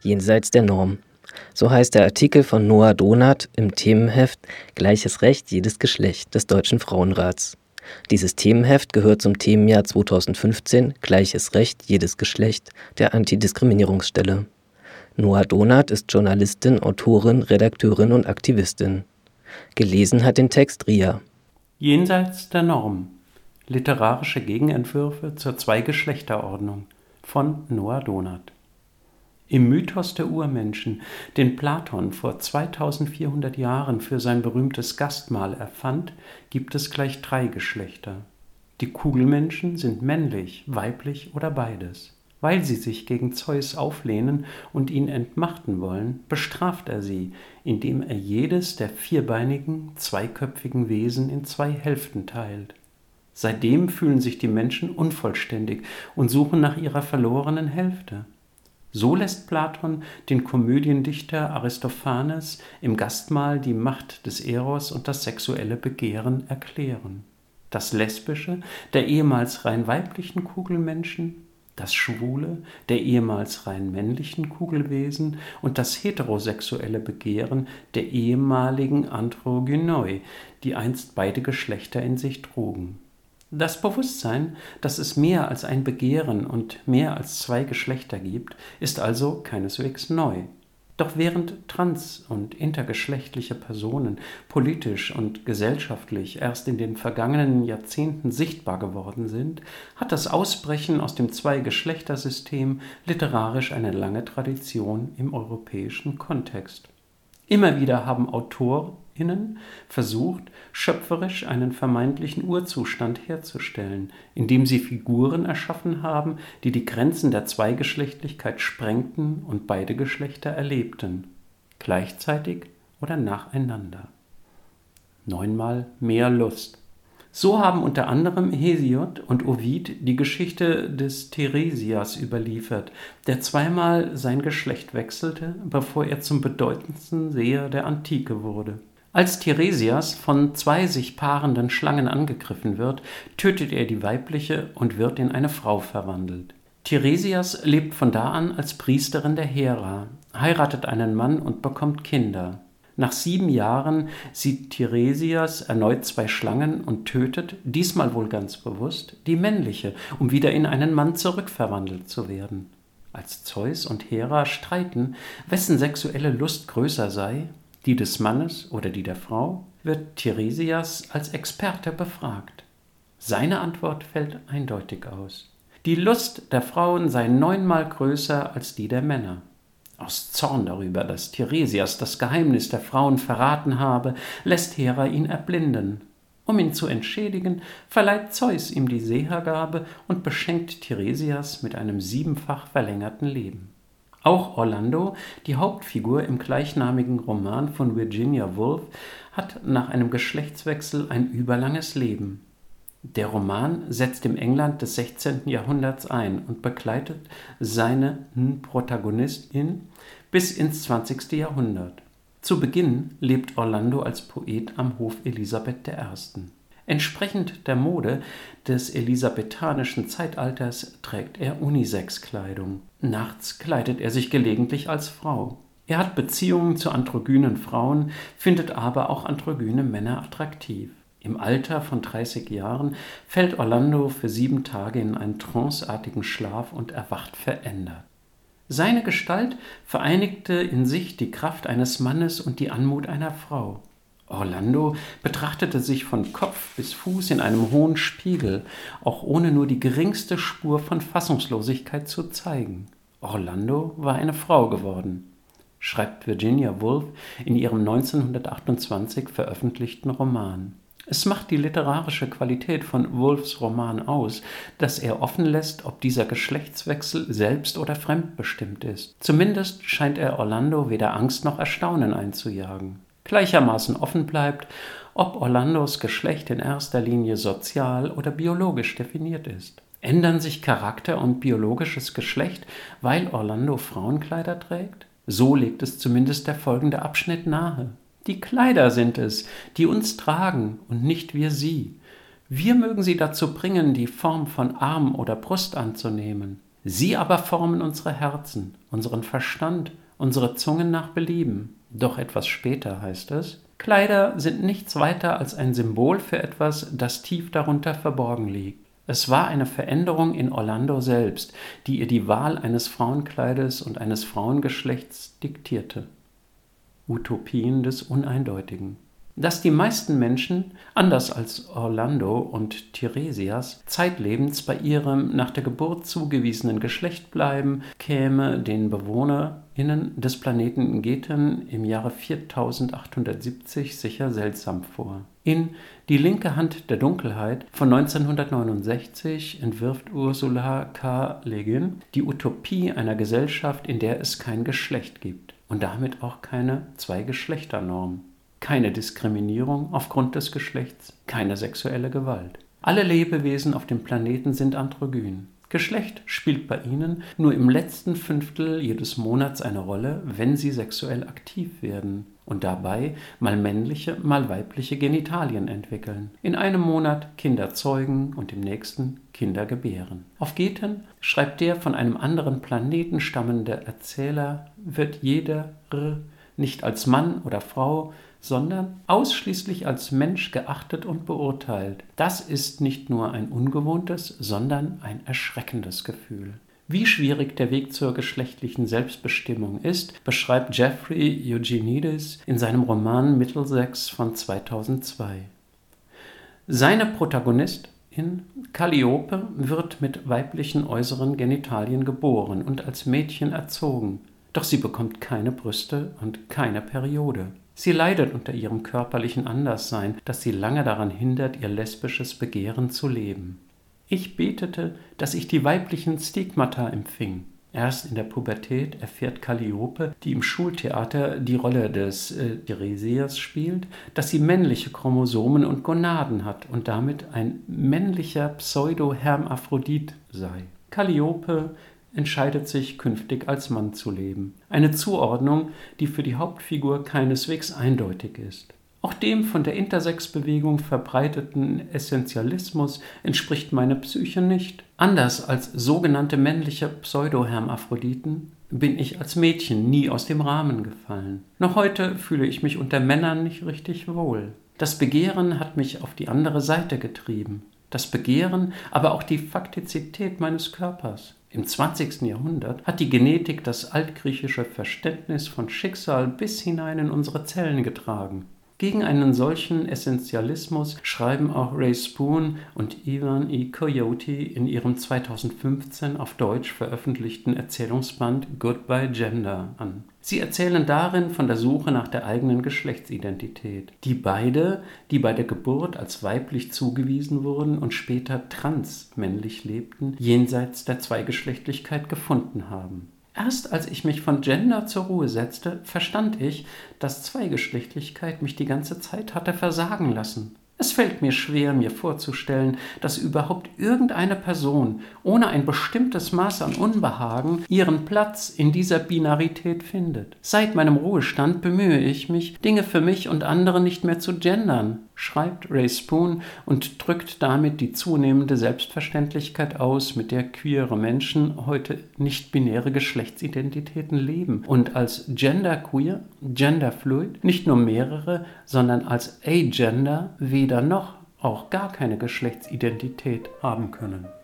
Jenseits der Norm. So heißt der Artikel von Noah Donath im Themenheft Gleiches Recht jedes Geschlecht des Deutschen Frauenrats. Dieses Themenheft gehört zum Themenjahr 2015 Gleiches Recht jedes Geschlecht der Antidiskriminierungsstelle. Noah Donath ist Journalistin, Autorin, Redakteurin und Aktivistin. Gelesen hat den Text Ria. Jenseits der Norm. Literarische Gegenentwürfe zur Zweigeschlechterordnung von Noah Donath. Im Mythos der Urmenschen, den Platon vor 2400 Jahren für sein berühmtes Gastmahl erfand, gibt es gleich 3 Geschlechter. Die Kugelmenschen sind männlich, weiblich oder beides. Weil sie sich gegen Zeus auflehnen und ihn entmachten wollen, bestraft er sie, indem er jedes der vierbeinigen, zweiköpfigen Wesen in 2 Hälften teilt. Seitdem fühlen sich die Menschen unvollständig und suchen nach ihrer verlorenen Hälfte. So lässt Platon den Komödiendichter Aristophanes im Gastmahl die Macht des Eros und das sexuelle Begehren erklären. Das lesbische, der ehemals rein weiblichen Kugelmenschen, das schwule, der ehemals rein männlichen Kugelwesen und das heterosexuelle Begehren der ehemaligen Androgynoi, die einst beide Geschlechter in sich trugen. Das Bewusstsein, dass es mehr als ein Begehren und mehr als 2 Geschlechter gibt, ist also keineswegs neu. Doch während trans- und intergeschlechtliche Personen politisch und gesellschaftlich erst in den vergangenen Jahrzehnten sichtbar geworden sind, hat das Ausbrechen aus dem Zwei-Geschlechter-System literarisch eine lange Tradition im europäischen Kontext. Immer wieder haben AutorInnen versucht, schöpferisch einen vermeintlichen Urzustand herzustellen, indem sie Figuren erschaffen haben, die die Grenzen der Zweigeschlechtlichkeit sprengten und beide Geschlechter erlebten, gleichzeitig oder nacheinander. 9-mal mehr Lust. So haben unter anderem Hesiod und Ovid die Geschichte des Teiresias überliefert, der 2-mal sein Geschlecht wechselte, bevor er zum bedeutendsten Seher der Antike wurde. Als Teiresias von 2 sich paarenden Schlangen angegriffen wird, tötet er die weibliche und wird in eine Frau verwandelt. Teiresias lebt von da an als Priesterin der Hera, heiratet einen Mann und bekommt Kinder. Nach 7 Jahren sieht Teiresias erneut 2 Schlangen und tötet, diesmal wohl ganz bewusst, die männliche, um wieder in einen Mann zurückverwandelt zu werden. Als Zeus und Hera streiten, wessen sexuelle Lust größer sei, die des Mannes oder die der Frau, wird Teiresias als Experte befragt. Seine Antwort fällt eindeutig aus. Die Lust der Frauen sei 9-mal größer als die der Männer. Aus Zorn darüber, dass Teiresias das Geheimnis der Frauen verraten habe, lässt Hera ihn erblinden. Um ihn zu entschädigen, verleiht Zeus ihm die Sehergabe und beschenkt Teiresias mit einem 7-fach verlängerten Leben. Auch Orlando, die Hauptfigur im gleichnamigen Roman von Virginia Woolf, hat nach einem Geschlechtswechsel ein überlanges Leben. Der Roman setzt im England des 16. Jahrhunderts ein und begleitet seine Protagonistin bis ins 20. Jahrhundert. Zu Beginn lebt Orlando als Poet am Hof Elisabeth I. Entsprechend der Mode des elisabethanischen Zeitalters trägt er Unisex-Kleidung. Nachts kleidet er sich gelegentlich als Frau. Er hat Beziehungen zu androgynen Frauen, findet aber auch androgyne Männer attraktiv. Im Alter von 30 Jahren fällt Orlando für 7 Tage in einen tranceartigen Schlaf und erwacht verändert. Seine Gestalt vereinigte in sich die Kraft eines Mannes und die Anmut einer Frau. Orlando betrachtete sich von Kopf bis Fuß in einem hohen Spiegel, auch ohne nur die geringste Spur von Fassungslosigkeit zu zeigen. Orlando war eine Frau geworden, schreibt Virginia Woolf in ihrem 1928 veröffentlichten Roman. Es macht die literarische Qualität von Woolfs Roman aus, dass er offen lässt, ob dieser Geschlechtswechsel selbst- oder fremdbestimmt ist. Zumindest scheint er Orlando weder Angst noch Erstaunen einzujagen. Gleichermaßen offen bleibt, ob Orlandos Geschlecht in erster Linie sozial oder biologisch definiert ist. Ändern sich Charakter und biologisches Geschlecht, weil Orlando Frauenkleider trägt? So legt es zumindest der folgende Abschnitt nahe. Die Kleider sind es, die uns tragen und nicht wir sie. Wir mögen sie dazu bringen, die Form von Arm oder Brust anzunehmen. Sie aber formen unsere Herzen, unseren Verstand, unsere Zungen nach Belieben. Doch etwas später heißt es: Kleider sind nichts weiter als ein Symbol für etwas, das tief darunter verborgen liegt. Es war eine Veränderung in Orlando selbst, die ihr die Wahl eines Frauenkleides und eines Frauengeschlechts diktierte. Utopien des Uneindeutigen. Dass die meisten Menschen, anders als Orlando und Tiresias, zeitlebens bei ihrem nach der Geburt zugewiesenen Geschlecht bleiben, käme den BewohnerInnen des Planeten Geten im Jahre 4870 sicher seltsam vor. In Die linke Hand der Dunkelheit von 1969 entwirft Ursula K. Le Guin die Utopie einer Gesellschaft, in der es kein Geschlecht gibt und damit auch keine Zwei-Geschlechter-Norm. Keine Diskriminierung aufgrund des Geschlechts, keine sexuelle Gewalt. Alle Lebewesen auf dem Planeten sind androgyn. Geschlecht spielt bei ihnen nur im letzten Fünftel jedes Monats eine Rolle, wenn sie sexuell aktiv werden und dabei mal männliche, mal weibliche Genitalien entwickeln. In einem Monat Kinder zeugen und im nächsten Kinder gebären. Auf Geten, schreibt der von einem anderen Planeten stammende Erzähler, wird jeder nicht als Mann oder Frau, sondern ausschließlich als Mensch geachtet und beurteilt. Das ist nicht nur ein ungewohntes, sondern ein erschreckendes Gefühl. Wie schwierig der Weg zur geschlechtlichen Selbstbestimmung ist, beschreibt Jeffrey Eugenides in seinem Roman Middlesex von 2002. Seine Protagonistin Calliope wird mit weiblichen äußeren Genitalien geboren und als Mädchen erzogen. Doch sie bekommt keine Brüste und keine Periode. Sie leidet unter ihrem körperlichen Anderssein, das sie lange daran hindert, ihr lesbisches Begehren zu leben. Ich betete, dass ich die weiblichen Stigmata empfing. Erst in der Pubertät erfährt Calliope, die im Schultheater die Rolle des Tiresias spielt, dass sie männliche Chromosomen und Gonaden hat und damit ein männlicher Pseudo-Hermaphrodit sei. Calliope entscheidet sich, künftig als Mann zu leben. Eine Zuordnung, die für die Hauptfigur keineswegs eindeutig ist. Auch dem von der Intersex-Bewegung verbreiteten Essentialismus entspricht meine Psyche nicht. Anders als sogenannte männliche Pseudo-Hermaphroditen bin ich als Mädchen nie aus dem Rahmen gefallen. Noch heute fühle ich mich unter Männern nicht richtig wohl. Das Begehren hat mich auf die andere Seite getrieben. Das Begehren, aber auch die Faktizität meines Körpers. Im 20. Jahrhundert hat die Genetik das altgriechische Verständnis von Schicksal bis hinein in unsere Zellen getragen. Gegen einen solchen Essentialismus schreiben auch Ray Spoon und Ivan E. Coyote in ihrem 2015 auf Deutsch veröffentlichten Erzählungsband Goodbye Gender an. Sie erzählen darin von der Suche nach der eigenen Geschlechtsidentität, die bei der Geburt als weiblich zugewiesen wurden und später transmännlich lebten, jenseits der Zweigeschlechtlichkeit gefunden haben. Erst als ich mich von Gender zur Ruhe setzte, verstand ich, dass Zweigeschlechtlichkeit mich die ganze Zeit hatte versagen lassen. Es fällt mir schwer, mir vorzustellen, dass überhaupt irgendeine Person ohne ein bestimmtes Maß an Unbehagen ihren Platz in dieser Binarität findet. Seit meinem Ruhestand bemühe ich mich, Dinge für mich und andere nicht mehr zu gendern, schreibt Ray Spoon und drückt damit die zunehmende Selbstverständlichkeit aus, mit der queere Menschen heute nicht-binäre Geschlechtsidentitäten leben und als genderqueer, genderfluid nicht nur mehrere, sondern als agender weder noch auch gar keine Geschlechtsidentität haben können.